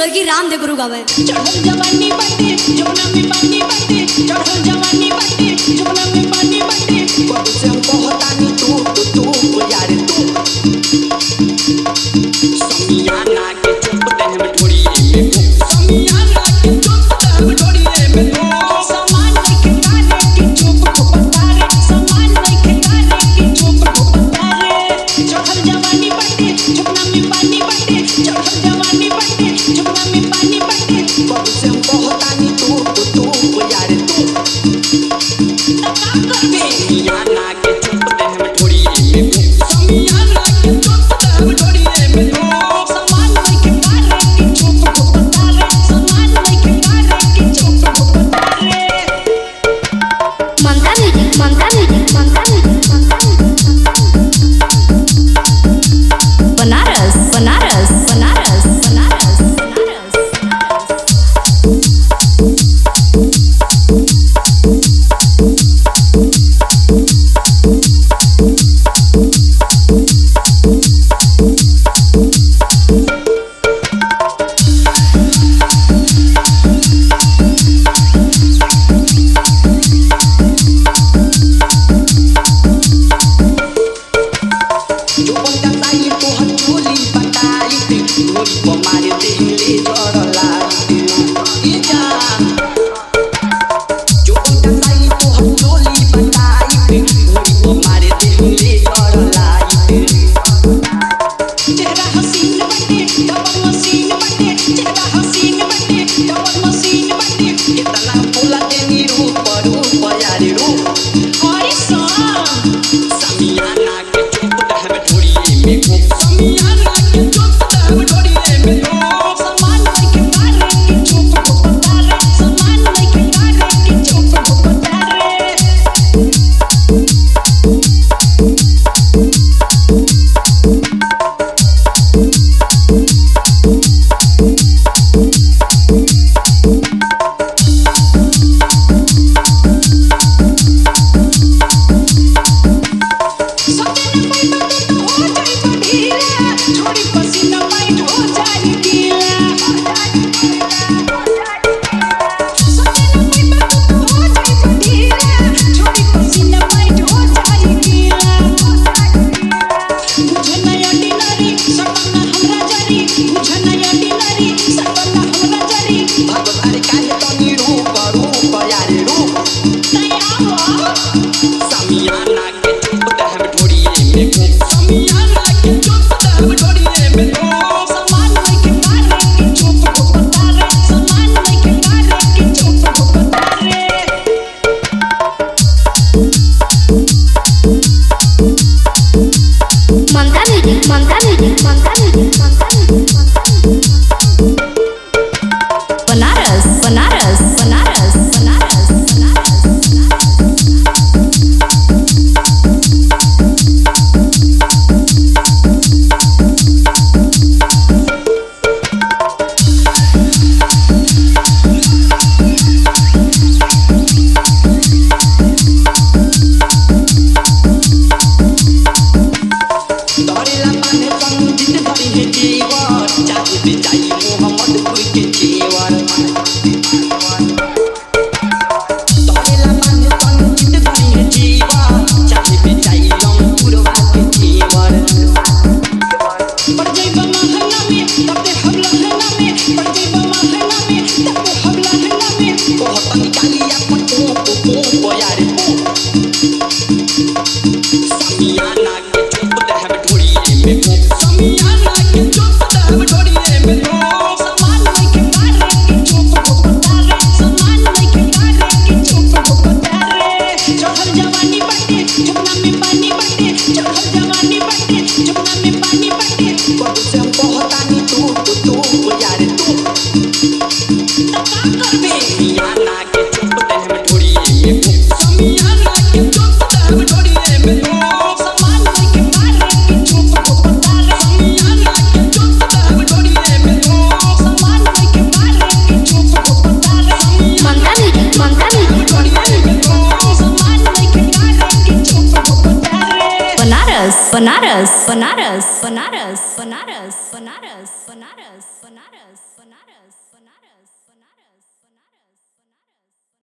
स्वर्गीय रामदेव गुरु गावे। चढ़ल जवानी बाटे जमुना में पानी बाटे, चढ़ल जवानी बाटे जमुना में पानी बाटे, कब से हम कहतानी तू यार तू समियाना के चुप देह में थोड़ी में समियाना के चुप देह में थोड़ी में समान नहीं खाने की चुप को बता रे, समान नहीं खाने की चुप को बता रे। चढ़ल जवानी बाटे जमुना में पानी बाटे, चढ़ल जवानी बाटे जमुना में पानी बाटे, कब से हम कहतानी तू यार तू का करबे समियाना के चुप देह में थोड़ी में समियाना के चुप देह में थोड़ी में समान नहीं खाने की चुप को बता रे, समान नहीं खाने की चुप को बता रे। Mamta music, Mamta music, Mamta music, Mamta music. Banaras Banaras Banaras Banaras Banaras. जो बंदा ताई तो हथोली बताई थी गोली को मारे दिले जड़ला ये जान। जो बंदा ताई तो हथोली बताई थी गोली को मारे दिले जड़ला चेहरा हसीन बटे डबल मशीन बटे, चेहरा हसीन बटे डबल मशीन बटे, इतना बोला तेरी रूप यार रूप और समियाना के चुप देह में थोड़ी में समियाना के चुप देह में थोड़ी में समान नहीं खाने की चुप को बता रे, समान नहीं खाने की चुप को बता रे। छोड़ी पसीना माइट हो जाए गीला, हो जाए बढ़ीला, छोड़ी पसीना माइट हो जाए गीला। मुझे नया डिनरी सटना हमरा जरी, मुझे नया डिनरी सटना हमरा जरी, भगवान काहे तनी रूप यार रूप तैयार समियाना के चुप देह में थोड़ी में समियाना के चुप देह में थोड़ी में समान नहीं खाने की चुप को बता रे, समान नहीं खाने की चुप को बता रे। Mamta music, Mamta music, Mamta music, Mamta music, Mamta music. Banaras Banaras Banaras Banaras Banaras Banaras. दौड़ेला माने संगीत धरी है जीवर, चाहे बेचाई मोहम्मदपुर के जेवर। दौड़ेला माने संगीत धरी है जीवर, चाहे बेचाई लमपुरवा के जेवर। पड़ जाइबा महंगा में तब ते हम लहंगा में, पड़ जाइबा महंगा में तब ते हम लहंगा में, बहुत निकाली अपन को यार समियाना के चुप देह में थोड़ी में समियाना के चुप देह में थोड़ी में समान नहीं खाने की चुप को बता रे, समान नहीं खाने की चुप को बता रे। चढ़ल जवानी बाटे जमुना में पानी बाटे, चढ़ल जवानी बाटे जमुना में पानी बाटे, कब से हम कहतानी तू यार तू का करबे समियाना के चुप देह में थोड़ी में समियाना के चुप देह में थोड़ी में समान नहीं खाने की चुप को बता रे, समियाना के चुप देह में थोड़ी में समान नहीं खाने की चुप को बता रे। Mamta music, Mamta music, Mamta music. समान नहीं खाने की चुप को बता रे। Banaras Banaras Banaras Banaras Banaras. Banaras, Banaras, Banaras, Banaras, Banaras, Banaras, Banaras.